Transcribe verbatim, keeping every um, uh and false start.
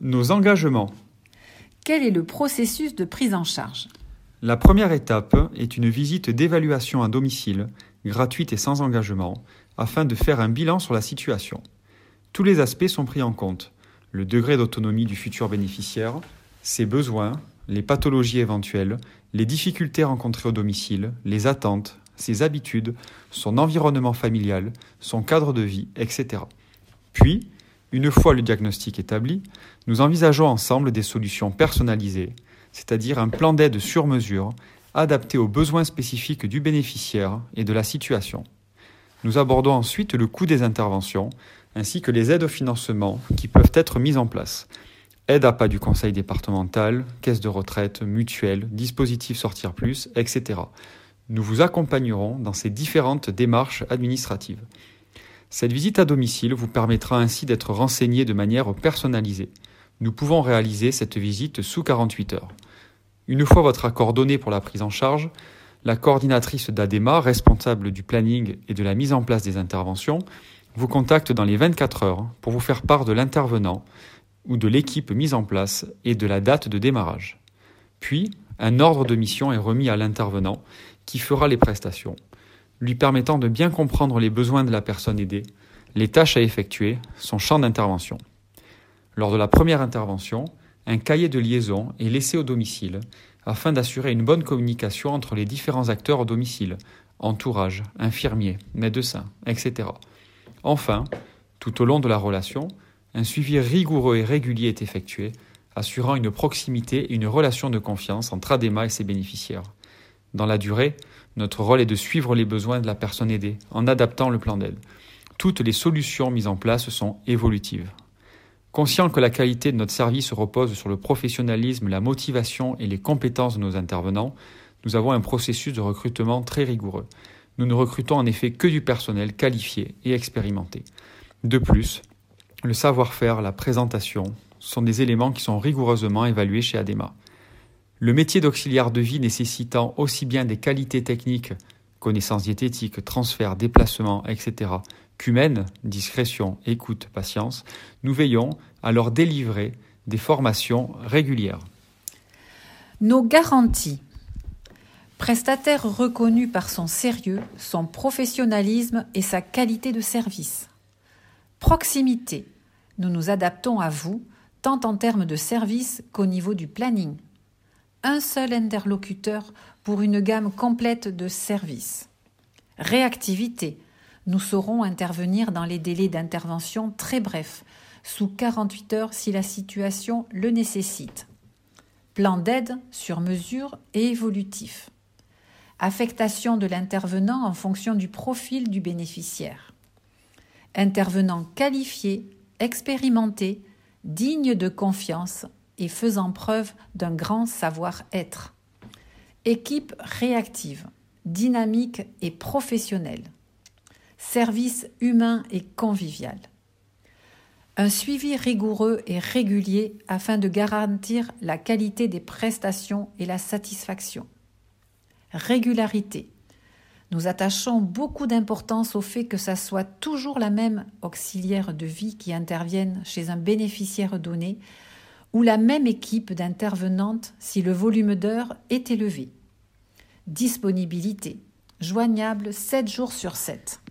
Nos engagements. Quel est le processus de prise en charge ? La première étape est une visite d'évaluation à domicile, gratuite et sans engagement, afin de faire un bilan sur la situation. Tous les aspects sont pris en compte. Le degré d'autonomie du futur bénéficiaire, ses besoins, les pathologies éventuelles, les difficultés rencontrées au domicile, les attentes, ses habitudes, son environnement familial, son cadre de vie, et cetera. Puis, une fois le diagnostic établi, nous envisageons ensemble des solutions personnalisées, c'est-à-dire un plan d'aide sur mesure, adapté aux besoins spécifiques du bénéficiaire et de la situation. Nous abordons ensuite le coût des interventions, ainsi que les aides au financement qui peuvent être mises en place. Aide à pas du conseil départemental, caisse de retraite, mutuelle, dispositif Sortir Plus, et cetera. Nous vous accompagnerons dans ces différentes démarches administratives. Cette visite à domicile vous permettra ainsi d'être renseigné de manière personnalisée. Nous pouvons réaliser cette visite sous quarante-huit heures. Une fois votre accord donné pour la prise en charge, la coordinatrice d'ADEMA, responsable du planning et de la mise en place des interventions, vous contacte dans les vingt-quatre heures pour vous faire part de l'intervenant ou de l'équipe mise en place et de la date de démarrage. Puis, un ordre de mission est remis à l'intervenant qui fera les prestations, lui permettant de bien comprendre les besoins de la personne aidée, les tâches à effectuer, son champ d'intervention. Lors de la première intervention, un cahier de liaison est laissé au domicile afin d'assurer une bonne communication entre les différents acteurs au domicile, entourage, infirmiers, médecins, et cetera. Enfin, tout au long de la relation, un suivi rigoureux et régulier est effectué, assurant une proximité et une relation de confiance entre ADEMA et ses bénéficiaires. Dans la durée, notre rôle est de suivre les besoins de la personne aidée en adaptant le plan d'aide. Toutes les solutions mises en place sont évolutives. Conscient que la qualité de notre service repose sur le professionnalisme, la motivation et les compétences de nos intervenants, nous avons un processus de recrutement très rigoureux. Nous ne recrutons en effet que du personnel qualifié et expérimenté. De plus, le savoir-faire, la présentation sont des éléments qui sont rigoureusement évalués chez ADEMA. Le métier d'auxiliaire de vie nécessitant aussi bien des qualités techniques, connaissances diététiques, transferts, déplacements, et cetera, qu'humaines, discrétion, écoute, patience, nous veillons à leur délivrer des formations régulières. Nos garanties. Prestataire reconnu par son sérieux, son professionnalisme et sa qualité de service. Proximité. Nous nous adaptons à vous, tant en termes de service qu'au niveau du planning. Un seul interlocuteur pour une gamme complète de services. Réactivité. Nous saurons intervenir dans les délais d'intervention très brefs, sous quarante-huit heures si la situation le nécessite. Plan d'aide sur mesure et évolutif. Affectation de l'intervenant en fonction du profil du bénéficiaire. Intervenant qualifié, expérimenté, digne de confiance et faisant preuve d'un grand savoir-être. Équipe réactive, dynamique et professionnelle. Service humain et convivial. Un suivi rigoureux et régulier afin de garantir la qualité des prestations et la satisfaction. Régularité. Nous attachons beaucoup d'importance au fait que ça soit toujours la même auxiliaire de vie qui intervienne chez un bénéficiaire donné ou la même équipe d'intervenantes si le volume d'heures est élevé. Disponibilité. Joignable sept jours sur sept.